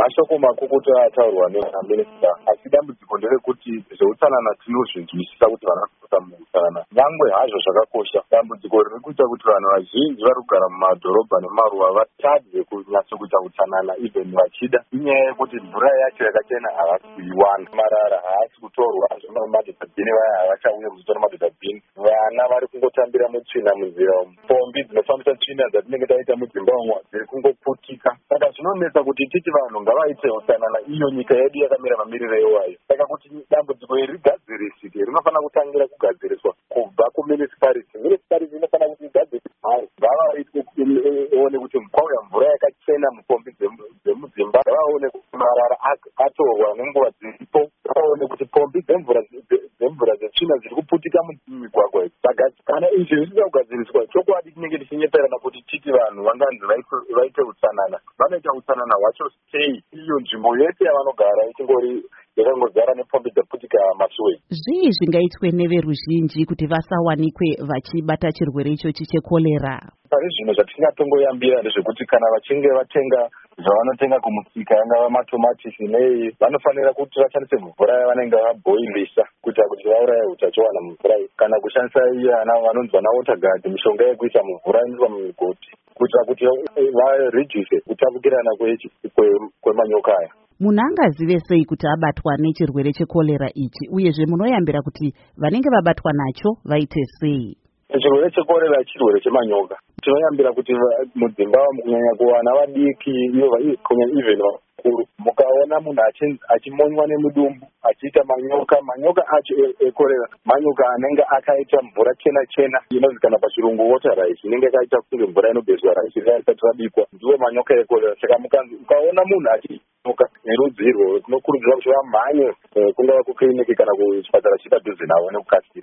mashoko makukutu ataurwa nemaminista, asi dambudziko nderekuti zveutsanana tinozvinzwisisa kuti vana kuita muutsanana nyangwe hazvo zvakakosha. Dambudziko riri kuita kuti vanhu vazhinji vari kugara mumadhorobha nemaruwa vatadze kunyatso kuita utsanana even vachida, inyaya yekuti mvura yacho yakachena havasi kuiwana, marara haasi kutorwa zvemadhodhabhini, vaya havachauye kuzotora madhodhabhini, vana vari kungotambira mutsvina munzira umu, pombi dzinofambisa tsvina dzatinenge taita mudzimba umo dziri kungoputika. Saka zvinonetsa kuti titi vanhu ngavaite utsanana, iyo nyika yedu yakamira mamiriro ewayo. Saka kuti dambudziko iri rigadzirisike rinofanira kutangira kugadziriswa kubva kumunicipality. Municipality inofanira kuti igadzire mari, ngavaone kuti kwauya mvura yakachena mupombi dzemudzimba, ngavaone kuti marara atorwa nenguva dziripo, ngavaone kuti pombi dzemvura dzetsvina dziri kuputika mumigwagwa idzi dzagadzirwa. Kana izvi zvisina kugadziriswa, chokwadi tinenge tichinyeperana kuti titi vanhu vanganzi vaite utsanana, vanoita utsanana hwacho sei iyo nzvimbo yese yavanogara ichingori yakangodzara nepombi dzaputika masuwe. Zvii zvingaitwe neveruzhinji kuti vasawanikwe vachibata chirwere ichochi chekorera? Pari zvino zvatingatongoyambira ndezvekuti kana vachinge vatenga zvavanotenga kumusika, yangava matomatisi nei, vanofanira kuti vashandise mvura yavanenge vabhoilisa kuitira kuti vauraye utachiwana mumvura iyi, kana kushandisa iyana vanonzi vana waterguard, mishonga yekuisa mvura inoiswa mumigoti kuitira kuti vareduce kutapukirana kwemanyoka aya. Munhu angazive sei kuti abatwa nechirwere chekorera ichi, uyezve munoyambira kuti vanenge vabatwa nacho vaite sei? Chirwere chekorera chirwere chemanyoka. Tinoyambira kuti mudzimba kunyanya kuwana vadiki iyo kunyanya even vakuru, mukaona munhu achimonywa nemudumbu achiita manyoka acho ekorera, manyoka anenge akaita mvura chena inozikanwa pachirungu water rice, inenge yakaita kunge mvura inobheswa rice isati rabikwa, ndiwo manyoka ekorera. Saka ukaona munhu achinuka nerudzirwo, tinokurudzirwa kuti vamhanye kungava kukiriniki kana kuchipatara chipadhuze navo nekukasira.